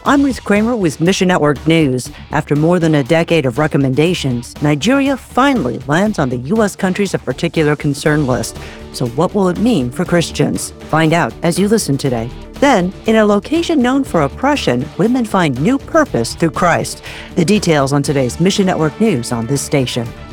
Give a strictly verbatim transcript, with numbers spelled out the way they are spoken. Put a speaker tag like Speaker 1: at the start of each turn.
Speaker 1: I'm Ruth Kramer with Mission Network News. After more than a decade of recommendations, Nigeria finally lands on the U S countries of particular concern list. So what will it mean for Christians? Find out as you listen today. Then, in a location known for oppression, women find new purpose through Christ. The details on today's Mission Network News on this station.